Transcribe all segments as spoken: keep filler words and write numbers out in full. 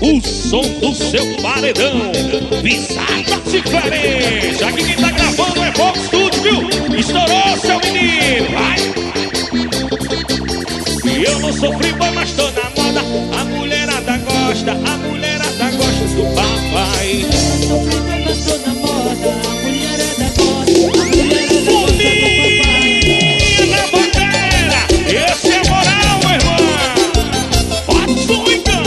o som do seu paredão. Pisada diferente. Aqui quem tá gravando é Fox Studio, viu? Estourou, seu menino. Vai. E eu não sofri, boy, mas tô na moda. A mulherada gosta, a mulherada gosta do papai. Eu não sofri, boy, mas tô na moda. A mulherada gosta, a mulherada gosta do papai. Na bandeira, esse é moral, meu irmão. Bota o som então.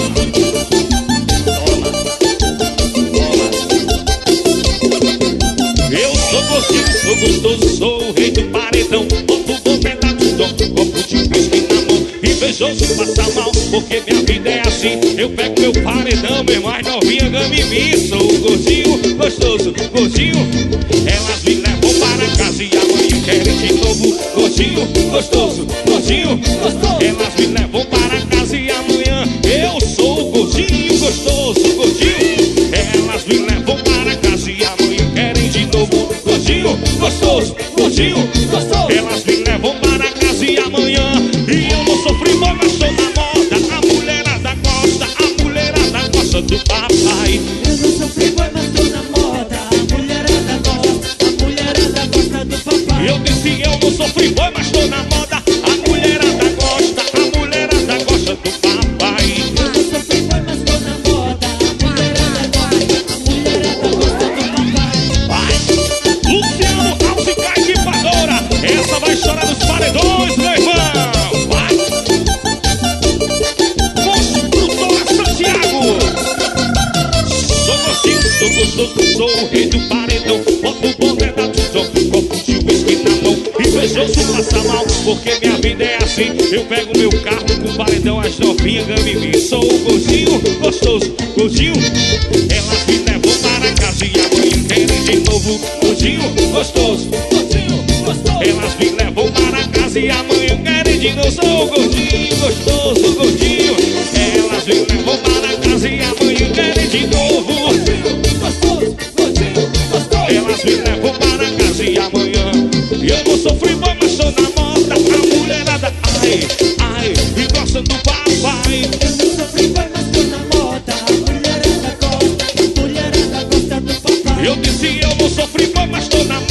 Eu sou gordinho, sou gostoso, sou o rei do paredão. Boto o bom pedaço do som, copo de whisky na mão. Invejoso passa mal, porque minha vida é assim. Eu pego meu paredão, meu mais novinha gamimi. Sou gordinho, gostoso, gordinho. Elas me levam para casa e amanhã querem de novo. Gordinho, gostoso, gordinho, gostoso. Elas me levam para casa e amanhã eu sou gordinho, gostoso, gordinho. Elas me levam para casa e amanhã querem de novo. Gordinho, gostoso, gordinho, gostoso. Elas me levam para casa e amanhã. E eu não sofri, boy, mas tô na moda. A mulherada gosta, a mulherada gosta do papai. Eu não sofri, boy, mas tô na moda. A mulherada gosta, a mulherada gosta do papai. Eu disse eu não sofri, boy, mas tô na moda. A mulherada gosta, a mulherada gosta do papai. Eu não sofri, boy, mas tô na moda. A mulherada gosta, a mulherada gosta do papai. Vai! Luciano Alcica equipadora. Essa vai chorar nos paredões, meu irmão. Vai! Construtora Santiago. Sou gordinho, sou gostoso, sou o rei do paredão. Boto o bom pedaço do som, copo de whisky na mão. Invejoso passa mal, porque minha vida é assim. Eu pego meu carro com paredão, as novinhas gamimi. Sou o gordinho, gostoso, gordinho. Elas me levam para casa e amanhã querem de novo. Gordinho, gostoso, gordinho, gostoso. Elas me levam para casa e amanhã querem de novo. Sou o gordinho, gostoso, gordinho. Elas me levam para casa e amanhã querem de novo. Gordinho, gostoso, gordinho, gostoso. Elas me levam para casa e amanhã eu não sofri, boy, mas tô na moda. A mulherada, ai, ai, e gosta do papai. Eu não sofri, boy, mas tô na moda. A mulherada gosta, a mulherada gosta do papai. Eu disse eu não sofri, boy, mas tô na moda.